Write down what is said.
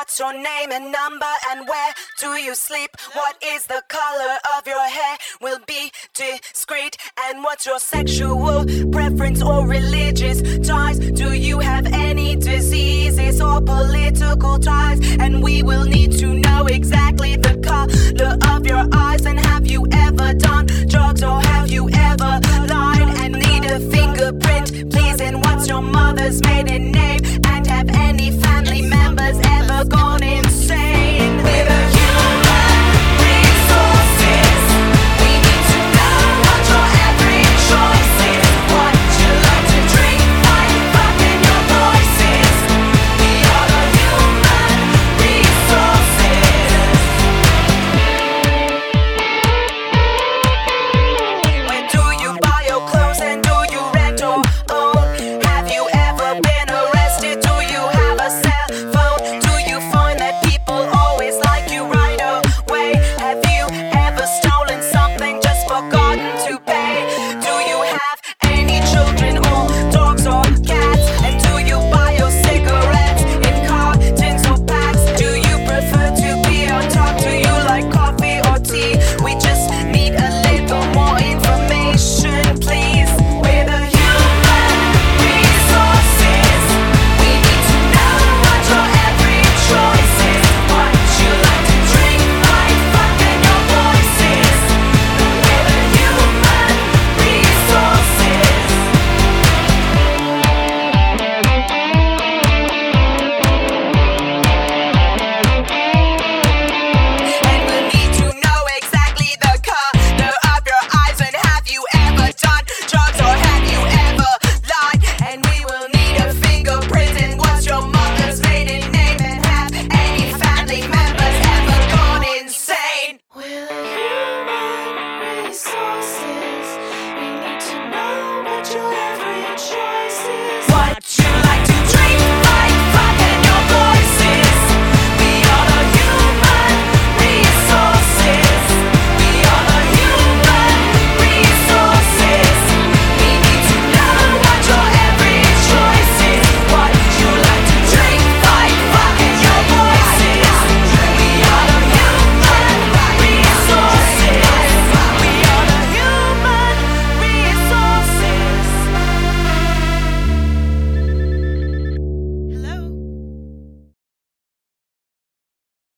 What's your name and number and where do you sleep? What is the color of your hair? Will be discreet. And what's your sexual preference or religious ties? Do you have any diseases or political ties? And we will need to know exactly the color of your eyes. And have you ever done drugs or have you ever lied? And need a fingerprint, please. And what's your mother's maiden name? And have any family members